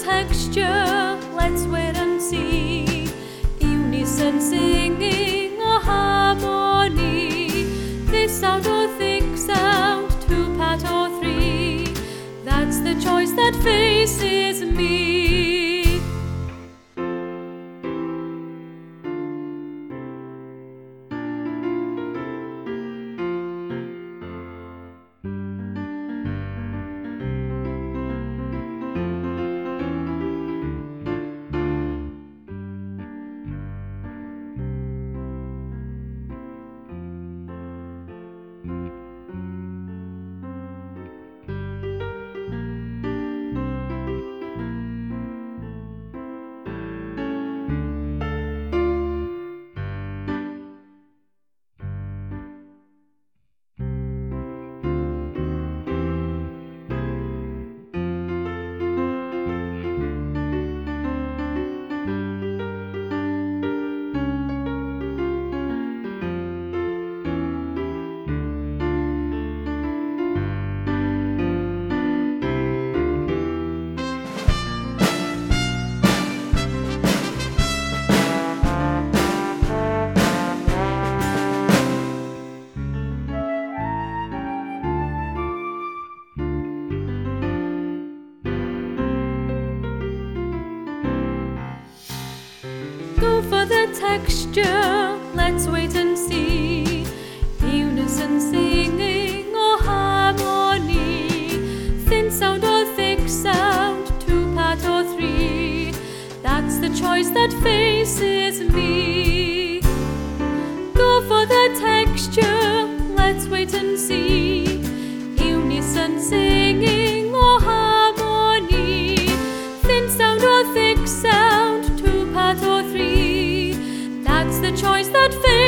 texture, let's wait and see. Unison singing or harmony, this sound or thick sound, two-part or three, that's the choice that faces me. Go for the texture, let's wait and see. Unison singing or harmony, thin sound or thick sound, two-part or three, that's the choice that faces me. Go for the texture, let's wait and see. Unison singing or harmony, thin sound or thick sound, two-part or three, that's the choice that faces me.